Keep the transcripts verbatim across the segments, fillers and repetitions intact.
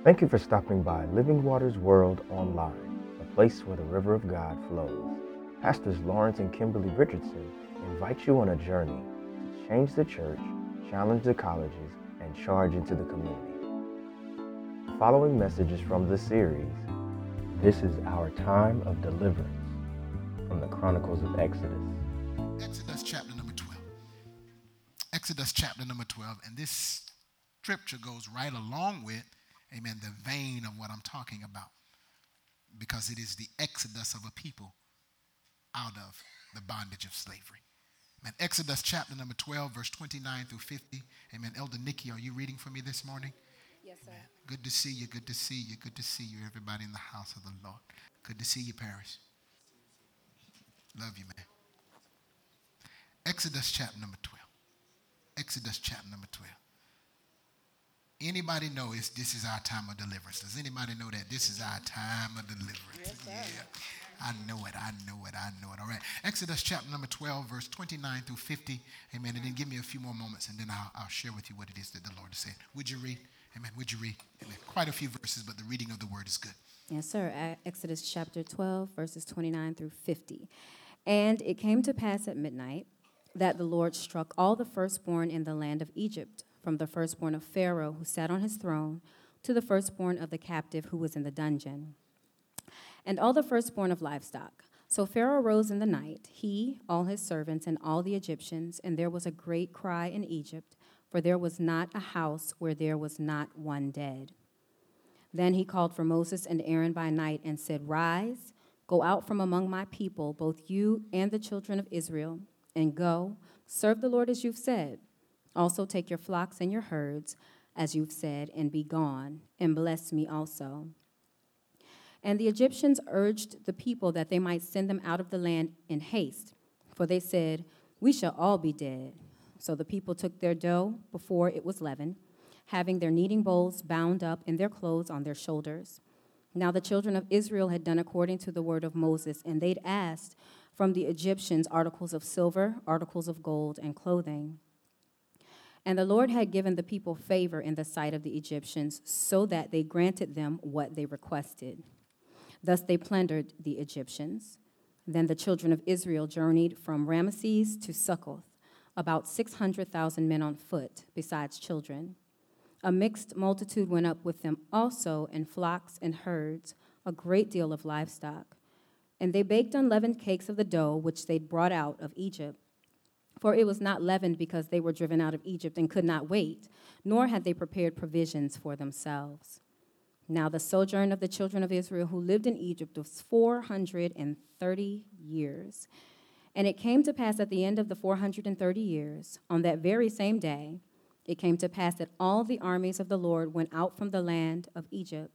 Thank you for stopping by Living Waters World Online, a place where the river of God flows. Pastors Lawrence and Kimberly Richardson invite you on a journey to change the church, challenge the colleges, and charge into the community. The following messages from the series, This is Our Time of Deliverance, from the Chronicles of Exodus. Exodus chapter number twelve. Exodus chapter number twelve. And this scripture goes right along with, amen, the vein of what I'm talking about. Because it is the exodus of a people out of the bondage of slavery. Amen. Exodus chapter number twelve, verse twenty-nine through fifty. Amen. Elder Nikki, are you reading for me this morning? Yes, sir. Amen. Good to see you. Good to see you. Good to see you, everybody in the house of the Lord. Good to see you, Paris. Love you, man. Exodus chapter number twelve. Exodus chapter number twelve. Anybody know it's, this is our time of deliverance? Does anybody know that this is our time of deliverance? Yes, sir. Yeah. I know it. I know it. I know it. All right. Exodus chapter number twelve, verse twenty-nine through fifty. Amen. And then give me a few more moments and then I'll, I'll share with you what it is that the Lord is saying. Would you read? Amen. Would you read? Amen. Quite a few verses, but the reading of the word is good. Yes, sir. E- Exodus chapter twelve, verses twenty-nine through fifty. And it came to pass at midnight that the Lord struck all the firstborn in the land of Egypt, from the firstborn of Pharaoh who sat on his throne to the firstborn of the captive who was in the dungeon, and all the firstborn of livestock. So Pharaoh rose in the night, he, all his servants, and all the Egyptians, and there was a great cry in Egypt, for there was not a house where there was not one dead. Then he called for Moses and Aaron by night and said, Rise, go out from among my people, both you and the children of Israel, and go, serve the Lord as you've said. Also take your flocks and your herds, as you've said, and be gone, and bless me also. And the Egyptians urged the people that they might send them out of the land in haste, for they said, We shall all be dead. So the people took their dough before it was leavened, having their kneading bowls bound up in their clothes on their shoulders. Now the children of Israel had done according to the word of Moses, and they'd asked from the Egyptians articles of silver, articles of gold, and clothing. And the Lord had given the people favor in the sight of the Egyptians, so that they granted them what they requested. Thus they plundered the Egyptians. Then the children of Israel journeyed from Ramesses to Succoth, about six hundred thousand men on foot, besides children. A mixed multitude went up with them also, in flocks and herds, a great deal of livestock. And they baked unleavened cakes of the dough which they'd brought out of Egypt. For it was not leavened because they were driven out of Egypt and could not wait, nor had they prepared provisions for themselves. Now the sojourn of the children of Israel who lived in Egypt was four hundred thirty years. And it came to pass at the end of the four hundred thirty years, on that very same day, it came to pass that all the armies of the Lord went out from the land of Egypt.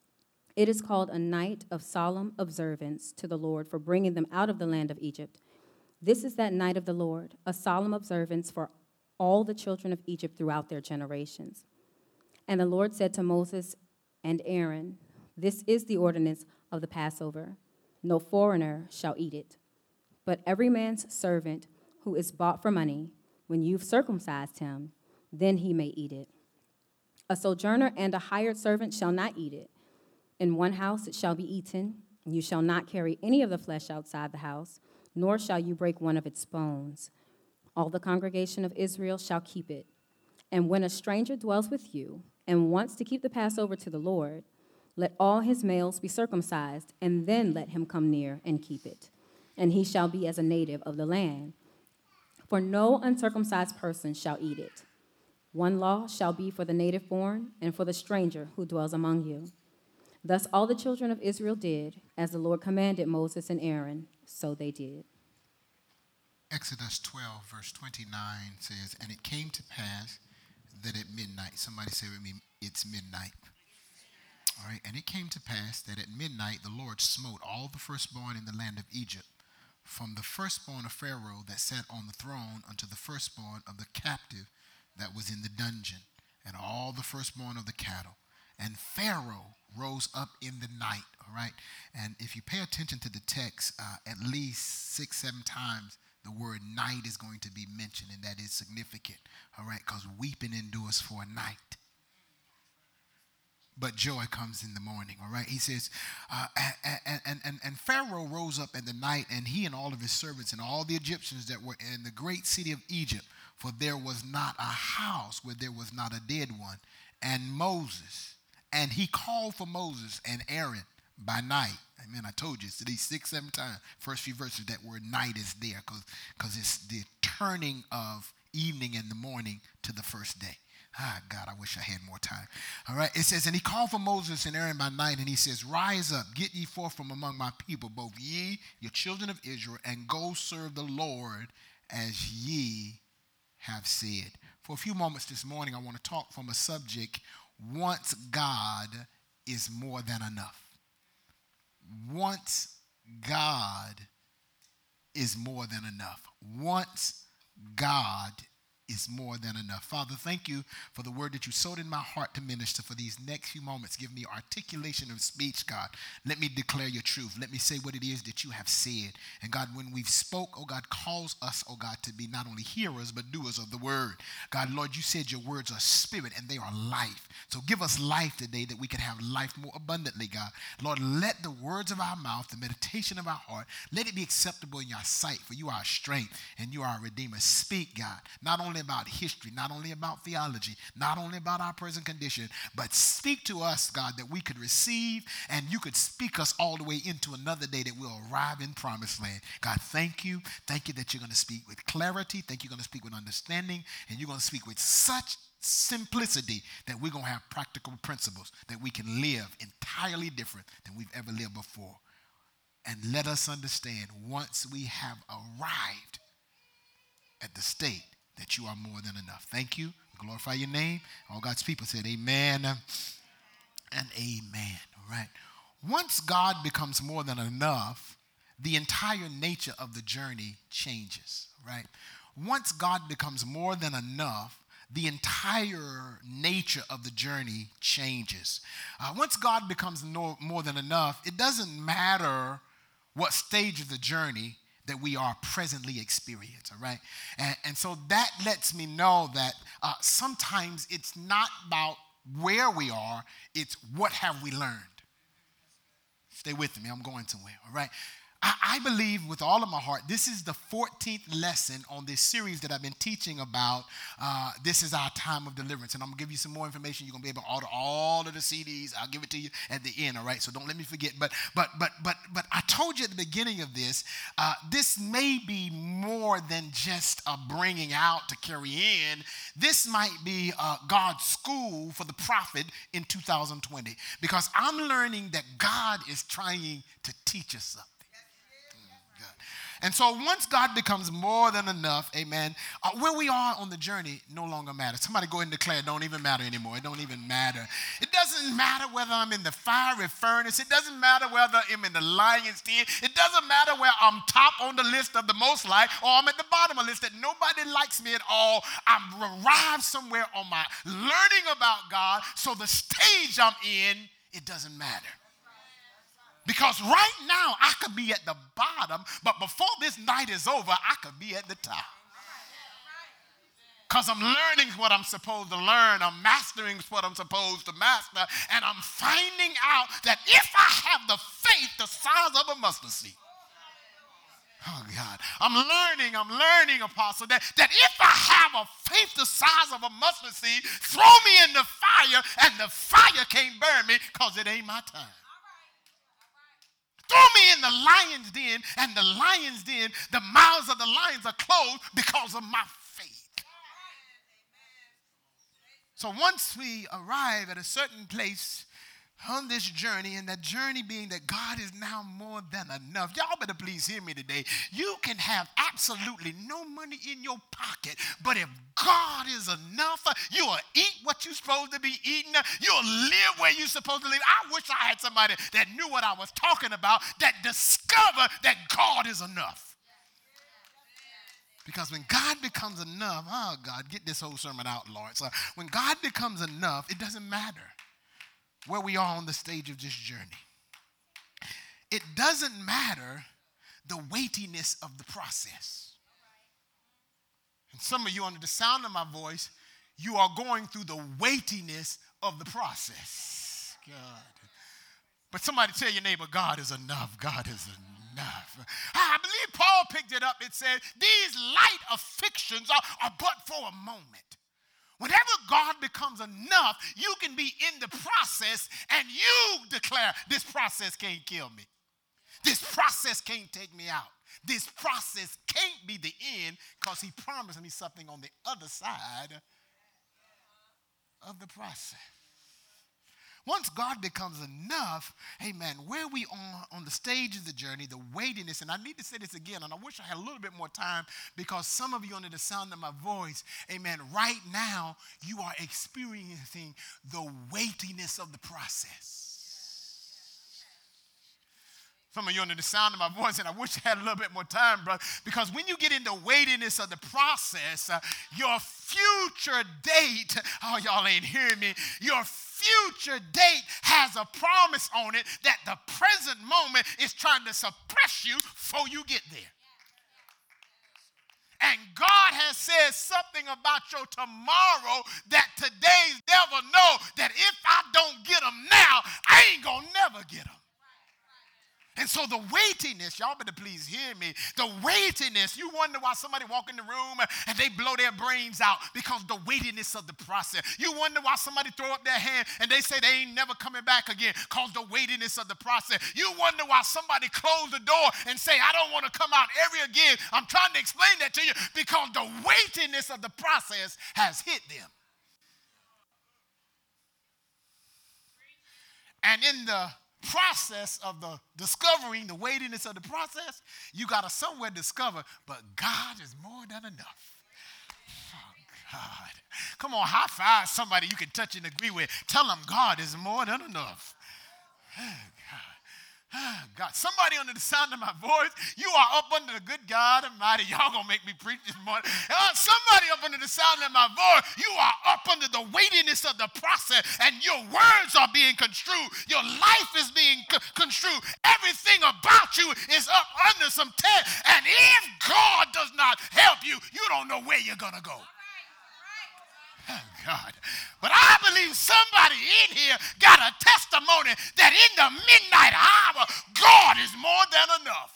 It is called a night of solemn observance to the Lord for bringing them out of the land of Egypt. This is that night of the Lord, a solemn observance for all the children of Egypt throughout their generations. And the Lord said to Moses and Aaron, This is the ordinance of the Passover. No foreigner shall eat it, but every man's servant who is bought for money, when you've circumcised him, then he may eat it. A sojourner and a hired servant shall not eat it. In one house it shall be eaten. You shall not carry any of the flesh outside the house, nor shall you break one of its bones. All the congregation of Israel shall keep it. And when a stranger dwells with you and wants to keep the Passover to the Lord, let all his males be circumcised, and then let him come near and keep it. And he shall be as a native of the land. For no uncircumcised person shall eat it. One law shall be for the native born and for the stranger who dwells among you. Thus all the children of Israel did, as the Lord commanded Moses and Aaron, so they did. Exodus twelve, verse twenty-nine says, And it came to pass that at midnight, somebody say with me, it's midnight. All right, and it came to pass that at midnight the Lord smote all the firstborn in the land of Egypt, from the firstborn of Pharaoh that sat on the throne unto the firstborn of the captive that was in the dungeon, and all the firstborn of the cattle. And Pharaoh rose up in the night, all right? And if you pay attention to the text, uh, at least six, seven times, the word night is going to be mentioned, and that is significant, all right? Because weeping endures for a night, but joy comes in the morning, all right? He says, uh, and, and, and, and Pharaoh rose up in the night, and he and all of his servants and all the Egyptians that were in the great city of Egypt, for there was not a house where there was not a dead one. And Moses, and he called for Moses and Aaron by night. Amen. I told you, it's at least six, seven times. First few verses, that word night is there because it's the turning of evening and the morning to the first day. Ah, God, I wish I had more time. All right, it says, and he called for Moses and Aaron by night, and he says, rise up, get ye forth from among my people, both ye, your children of Israel, and go serve the Lord as ye have said. For a few moments this morning, I want to talk from a subject, once God is more than enough. Once God is more than enough. Once God is more than enough. Father, thank you for the word that you sowed in my heart to minister. For these next few moments, give me articulation of speech, God. Let me declare your truth. Let me say what it is that you have said. And God, when we've spoke, oh God, calls us, oh God, to be not only hearers, but doers of the word. God, Lord, you said your words are spirit and they are life. So give us life today that we can have life more abundantly, God. Lord, let the words of our mouth, the meditation of our heart, let it be acceptable in your sight, for you are our strength and you are our redeemer. Speak, God, not only about history, not only about theology, not only about our present condition, but speak to us, God, that we could receive and you could speak us all the way into another day that we'll arrive in promised land. God, thank you. Thank you that you're going to speak with clarity. Thank you you're going to speak with understanding, and you're going to speak with such simplicity that we're going to have practical principles that we can live entirely different than we've ever lived before. And let us understand, once we have arrived at the state that you are more than enough. Thank you. Glorify your name. All God's people said amen and amen. All right. Once God becomes more than enough, the entire nature of the journey changes, right? Once God becomes more than enough, the entire nature of the journey changes. Uh, once God becomes no, more than enough, it doesn't matter what stage of the journey that we are presently experiencing, all right? And, and so that lets me know that uh, sometimes it's not about where we are, it's what have we learned. Stay with me, I'm going somewhere, all right? I, I believe with all of my heart, this is the fourteenth lesson on this series that I've been teaching about. Uh, this is our time of deliverance. And I'm going to give you some more information. You're going to be able to order all of the C Ds. I'll give it to you at the end, all right? So don't let me forget. But but but but but I told you at the beginning of this, uh, this may be more than just a bringing out to carry in. This might be uh, God's school for the prophet in two thousand twenty. Because I'm learning that God is trying to teach us something. And so once God becomes more than enough, amen, uh, where we are on the journey no longer matters. Somebody go ahead and declare it don't even matter anymore. It don't even matter. It doesn't matter whether I'm in the fiery furnace. It doesn't matter whether I'm in the lion's den. It doesn't matter where I'm top on the list of the most liked or I'm at the bottom of the list that nobody likes me at all. I'm arrived somewhere on my learning about God, so the stage I'm in, it doesn't matter. Because right now, I could be at the bottom, but before this night is over, I could be at the top. Because I'm learning what I'm supposed to learn. I'm mastering what I'm supposed to master. And I'm finding out that if I have the faith the size of a mustard seed, oh, God. I'm learning, I'm learning, Apostle, that, that if I have a faith the size of a mustard seed, throw me in the fire, and the fire can't burn me because it ain't my time. Throw me in the lion's den, and the lion's den, the mouths of the lions are closed because of my faith. So once we arrive at a certain place on this journey, and that journey being that God is now more than enough. Y'all better please hear me today. You can have absolutely no money in your pocket, but if God is enough, you'll eat what you're supposed to be eating. You'll live where you're supposed to live. I wish I had somebody that knew what I was talking about, that discovered that God is enough. Because when God becomes enough, oh God, get this whole sermon out, Lord. So when God becomes enough, it doesn't matter where we are on the stage of this journey. It doesn't matter the weightiness of the process. And some of you, under the sound of my voice, you are going through the weightiness of the process. God. But somebody tell your neighbor, God is enough. God is enough. I believe Paul picked it up. It said, these light afflictions are, are but for a moment. Whenever God becomes enough, you can be in the process and you declare, this process can't kill me. This process can't take me out. This process can't be the end because he promised me something on the other side of the process. Once God becomes enough, amen, where we are on the stage of the journey, the weightiness, and I need to say this again, and I wish I had a little bit more time because some of you under the sound of my voice, amen, right now you are experiencing the weightiness of the process. Some of you under the sound of my voice, and I wish I had a little bit more time, brother, because when you get into weightiness of the process, uh, your future date, oh, y'all ain't hearing me, your future date has a promise on it that the present moment is trying to suppress you before you get there. And God has said something about your tomorrow that today's devil know that if I don't get them now, I ain't gonna never get them. And so the weightiness, y'all better please hear me, the weightiness, you wonder why somebody walk in the room and they blow their brains out because the weightiness of the process. You wonder why somebody throw up their hand and they say they ain't never coming back again because the weightiness of the process. You wonder why somebody close the door and say, I don't want to come out ever again. I'm trying to explain that to you because the weightiness of the process has hit them. And in the process of the discovering the weightiness of the process, you got to somewhere discover, but God is more than enough. Oh, God. Come on, high five somebody you can touch and agree with. Tell them God is more than enough. Oh, God. Oh, God. Somebody under the sound of my voice, you are up under the good God Almighty. Y'all gonna make me preach this morning. Uh, somebody up under the sound of my voice, you are up under the weightiness of the process, and your words are being construed. Your life is being co- construed. Everything about you is up under some test. And if God does not help you, you don't know where you're gonna go. Oh, God. But I believe somebody in here got a testimony that in the midnight hour, God is more than enough.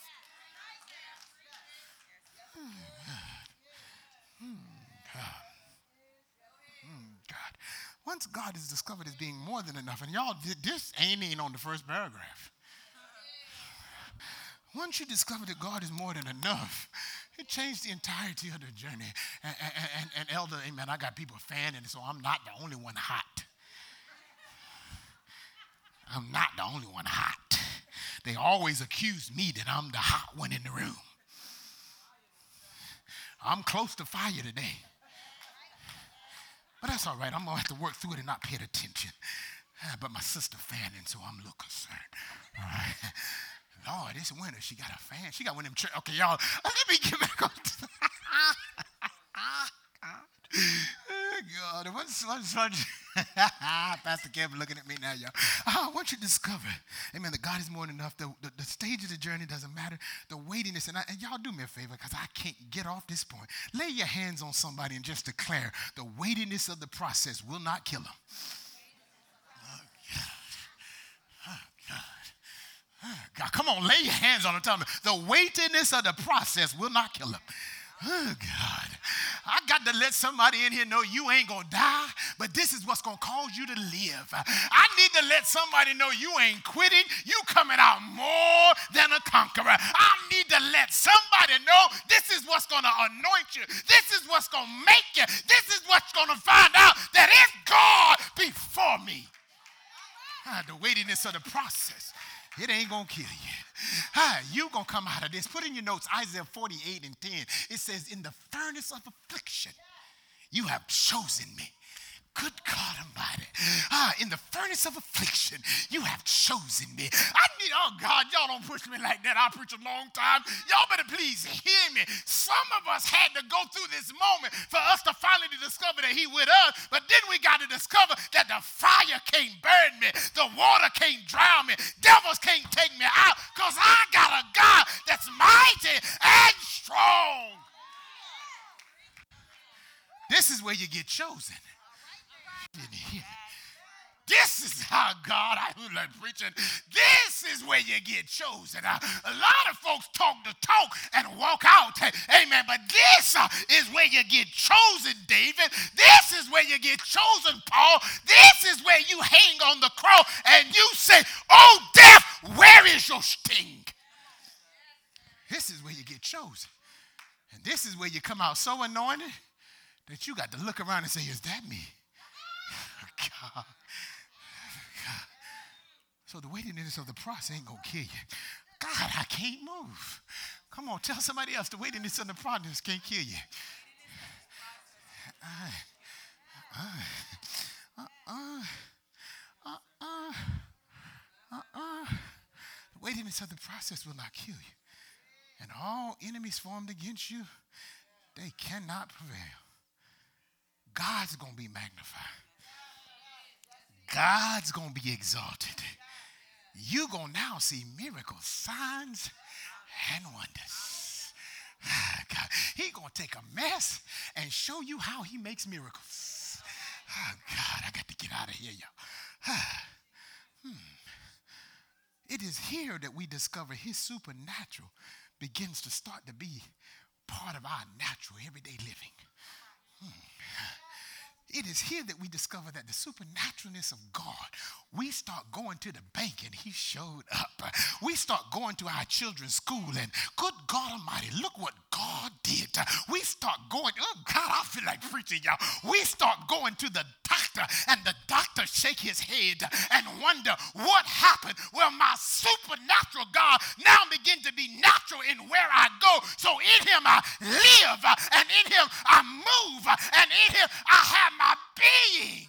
Hmm, God. Hmm, God. Once God is discovered as being more than enough, and y'all, this ain't even on the first paragraph. Once you discover that God is more than enough, it changed the entirety of the journey. And, and, and, and Elder, amen, I got people fanning, so I'm not the only one hot. I'm not the only one hot. They always accuse me that I'm the hot one in the room. I'm close to fire today. But that's all right. I'm going to have to work through it and not pay attention. Uh, but my sister fanning, so I'm a little concerned. All right. Lord, this winter, she got a fan. She got one of them. Tri- okay, y'all, let me get back on. God, what's, what's, what's Pastor Kevin looking at me now, y'all. I want you to discover, amen, that God is more than enough. The, the, the stage of the journey doesn't matter. The weightiness, and, I, and y'all do me a favor because I can't get off this point. Lay your hands on somebody and just declare the weightiness of the process will not kill them. Oh, God. Oh, God. God, come on, lay your hands on him. Tell me, the weightiness of the process will not kill him. Oh, God. I got to let somebody in here know you ain't going to die, but this is what's going to cause you to live. I need to let somebody know you ain't quitting. You coming out more than a conqueror. I need to let somebody know this is what's going to anoint you. This is what's going to make you. This is what's going to find out that if God be for me, ah, the weightiness of the process, it ain't going to kill you. Ah, you going to come out of this. Put in your notes, Isaiah forty-eight and ten. It says, in the furnace of affliction, you have chosen me. Good God Almighty. Ah, in the furnace of affliction, you have chosen me. I need, oh God, y'all don't push me like that. I preach a long time. Y'all better please hear me. Some of us had to go through this moment for us to finally discover that he with us, but then we got to discover that the fire can't burn me. The water can't drown me. Devils can't take me out because I got a God that's mighty and strong. This is where you get chosen. this is how God, I feel like preaching, this is where you get chosen. Uh, a lot of folks talk the talk and walk out. Amen. But this uh, is where you get chosen, David. This is where you get chosen, Paul. This is where you hang on the cross and you say, oh, death, where is your sting? This is where you get chosen. And this is where you come out so anointed that you got to look around and say, is that me? God. God. So the weightiness of the process ain't going to kill you. God, I can't move. Come on, tell somebody else the weightiness of the process can't kill you. Uh, uh, uh, uh, uh, uh, uh. The weightiness of the process will not kill you. And all enemies formed against you, they cannot prevail. God's going to be magnified. God's going to be exalted. You're going to now see miracles, signs, and wonders. God, he's going to take a mess and show you how he makes miracles. Oh, God, I got to get out of here, y'all. hmm. It is here that we discover his supernatural begins to start to be part of our natural everyday living. Hmm. It is here that we discover that the supernaturalness of God, we start going to the bank and he showed up. We start going to our children's school and good God Almighty, look what God did. We start going, oh God, I feel like preaching, y'all. We start going to the doctor and the doctor shake his head and wonder what happened. Well, my supernatural God now begin to be natural in where I go. So in him I live and in him I move and in him I have my being.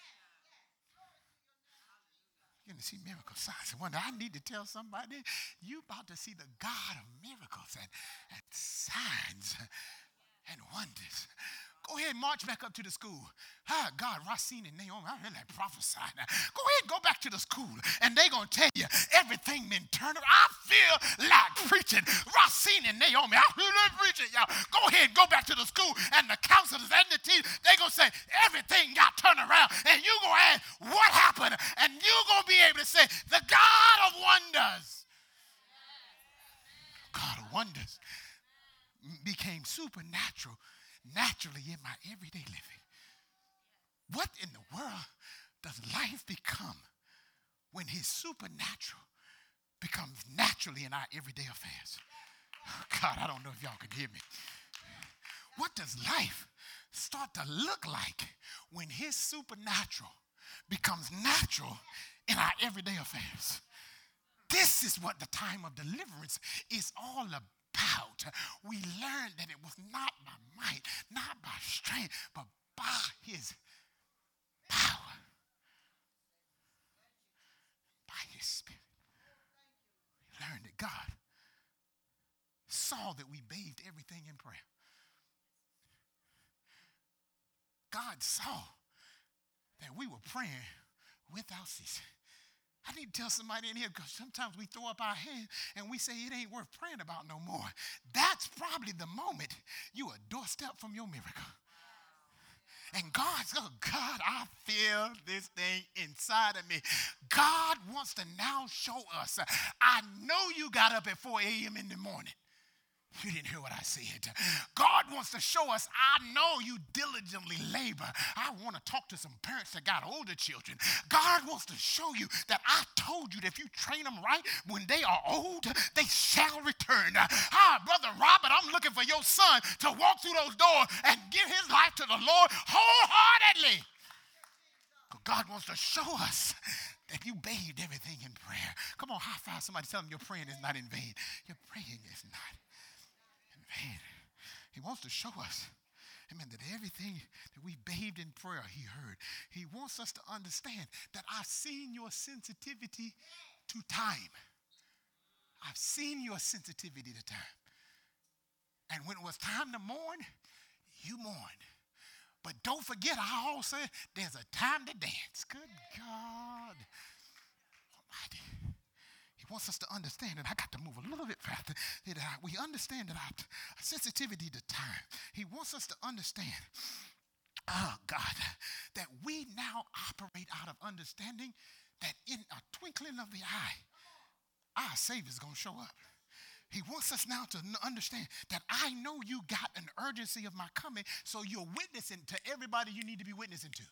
You're going to see miracle signs and wonder. I need to tell somebody, you about to see the God of miracles and, and signs and wonders. Go ahead and march back up to the school. Ah, God, Racine and Naomi, I heard that prophesying. Go ahead and go back to the school, and they're going to tell you everything been turned around. I feel like preaching. Racine and Naomi, I feel like preaching, y'all. Go ahead and go back to the school, and the counselors and the teachers, they're going to say everything got turned around, and you're going to ask what happened, and you're going to be able to say the God of wonders. God of wonders became supernatural naturally in my everyday living. What in the world does life become when his supernatural becomes naturally in our everyday affairs? Oh God, I don't know if y'all can hear me. What does life start to look like when his supernatural becomes natural in our everyday affairs? This is what the time of deliverance is all about. We learned that it was not by might, not by strength, but by his power, by his spirit. We learned that God saw that we bathed everything in prayer. God saw that we were praying without ceasing. I need to tell somebody in here, because sometimes we throw up our hand and we say it ain't worth praying about no more. That's probably the moment you a doorstep from your miracle. And God's, oh God, I feel this thing inside of me. God wants to now show us. I know you got up at four a.m. in the morning. You didn't hear what I said. God wants to show us, I know you diligently labor. I want to talk to some parents that got older children. God wants to show you that I told you that if you train them right, when they are old, they shall return. Ah, Brother Robert, I'm looking for your son to walk through those doors and give his life to the Lord wholeheartedly. God wants to show us that you bathed everything in prayer. Come on, high five somebody, tell them your praying is not in vain. Your praying is not. Man, he wants to show us, amen, that everything that we bathed in prayer, he heard. He wants us to understand that I've seen your sensitivity to time. I've seen your sensitivity to time. And when it was time to mourn, you mourned. But don't forget, I also said there's a time to dance. Good God Almighty. He wants us to understand, and I got to move a little bit faster, that we understand that our sensitivity to time. He wants us to understand Oh, God, that we now operate out of understanding that in a twinkling of the eye, our Savior's going to show up. He wants us now to understand that I know you got an urgency of my coming, so you're witnessing to everybody you need to be witnessing to.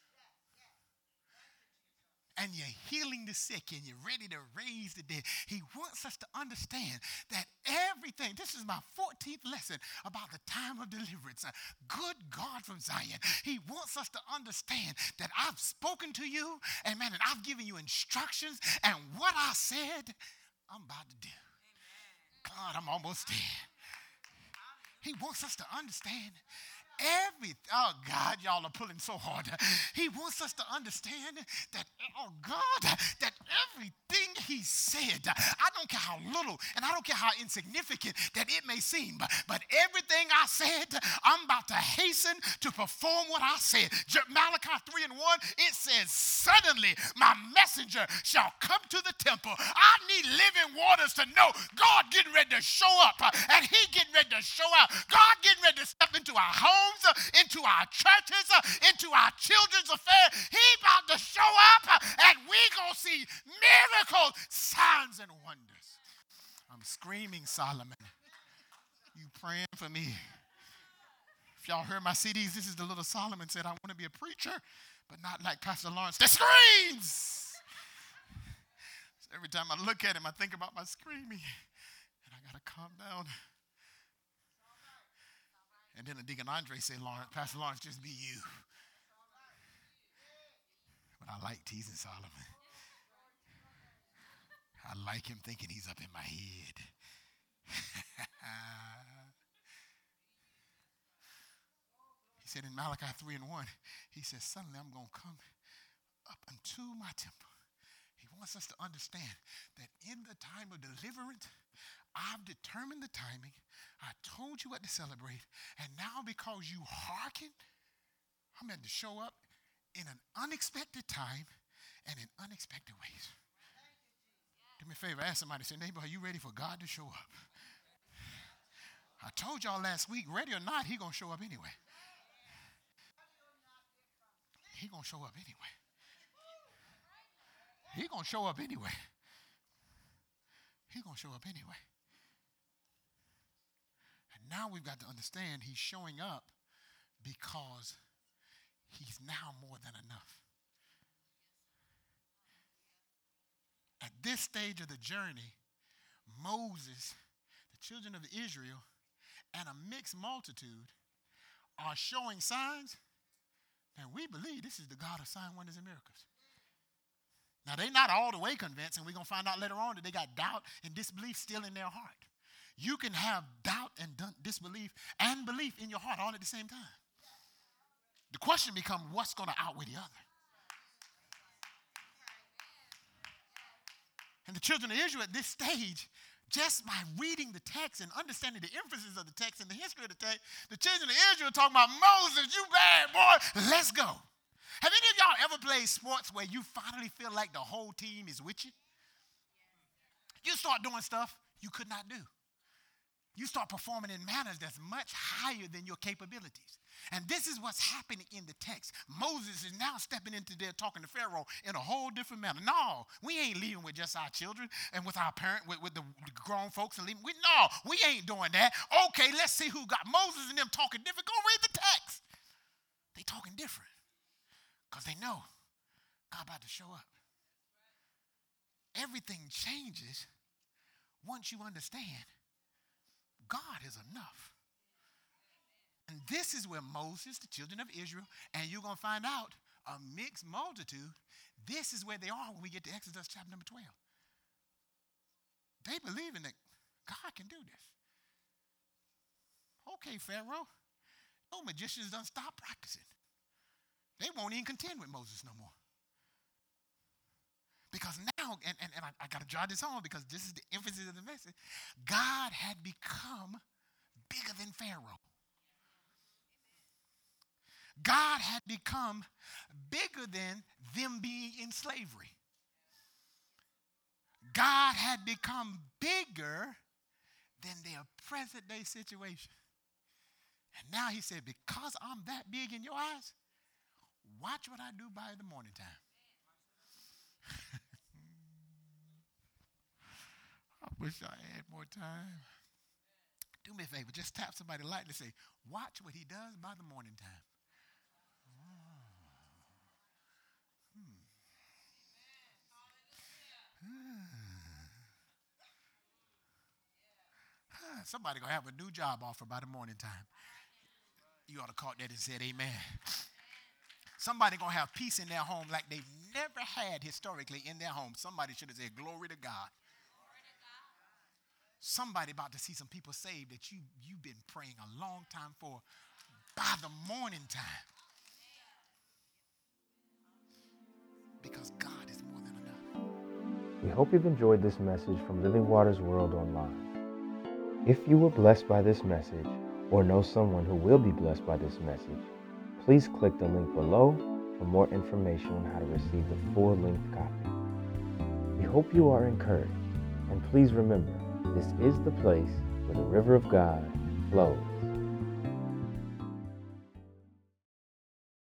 And you're healing the sick and you're ready to raise the dead. He wants us to understand that everything, this is my fourteenth lesson about the time of deliverance. Good God from Zion. He wants us to understand that I've spoken to you, amen, and I've given you instructions, and what I said, I'm about to do. God, I'm almost there. He wants us to understand every, oh God, y'all are pulling so hard. He wants us to understand that, oh God, that everything he said, I don't care how little and I don't care how insignificant that it may seem, but, but everything I said, I'm about to hasten to perform what I said. Malachi three and one, it says, suddenly my messenger shall come to the temple. I need living waters to know God getting ready to show up, and he getting ready to show out. God getting ready to step into our home, into our churches, into our children's affairs. He about to show up, and we gonna see miracles, signs, and wonders. I'm screaming, Solomon. You praying for me? If y'all heard my C Ds, this is the little Solomon said, I want to be a preacher, but not like Pastor Lawrence that screams. So every time I look at him, I think about my screaming, and I gotta calm down. And then the Deacon Andre said, Lawrence, Pastor Lawrence, just be you. But I like teasing Solomon. I like him thinking he's up in my head. He said in Malachi three and one, he says, suddenly I'm going to come up unto my temple. He wants us to understand that in the time of deliverance, I've determined the timing. I told you what to celebrate. And now because you hearken, I'm going to show up in an unexpected time and in unexpected ways. Do me a favor, ask somebody, say, neighbor, are you ready for God to show up? I told y'all last week, ready or not, he going to show up anyway. He going to show up anyway. He going to show up anyway. He going to show up anyway. And now we've got to understand he's showing up because he's now more than enough. At this stage of the journey, Moses, the children of Israel, and a mixed multitude are showing signs, and we believe this is the God of signs, wonders, and miracles. Now, they're not all the way convinced, and we're going to find out later on that they got doubt and disbelief still in their heart. You can have doubt and disbelief and belief in your heart all at the same time. The question becomes, what's going to outweigh the other? And the children of Israel at this stage, just by reading the text and understanding the emphasis of the text and the history of the text, the children of Israel talking about, Moses, you bad boy, let's go. Have any of y'all ever played sports where you finally feel like the whole team is with you? You start doing stuff you could not do. You start performing in manners that's much higher than your capabilities. And this is what's happening in the text. Moses is now stepping into there talking to Pharaoh in a whole different manner. No, we ain't leaving with just our children and with our parent, with, with the grown folks and leaving. We, no, we ain't doing that. Okay, let's see who got Moses and them talking different. Go read the text. They talking different because they know God about to show up. Everything changes once you understand God is enough. And this is where Moses, the children of Israel, and you're going to find out a mixed multitude, this is where they are when we get to Exodus chapter number twelve. They believe in that God can do this. Okay, Pharaoh, no magicians done stop practicing. They won't even contend with Moses no more. Because now, and, and, and I, I got to jot this on because this is the emphasis of the message, God had become bigger than Pharaoh. God had become bigger than them being in slavery. God had become bigger than their present day situation. And now he said, because I'm that big in your eyes, watch what I do by the morning time. I wish I had more time. Do me a favor, just tap somebody lightly and say, watch what he does by the morning time. Somebody going to have a new job offer by the morning time. You ought to caught that and said amen. Somebody going to have peace in their home like they've never had historically in their home. Somebody should have said glory to God. Somebody about to see some people saved that you, you've been praying a long time for by the morning time. Because God is more than enough. We hope you've enjoyed this message from Living Waters World Online. If you were blessed by this message or know someone who will be blessed by this message, please click the link below for more information on how to receive the full-length copy. We hope you are encouraged, and please remember, this is the place where the river of God flows.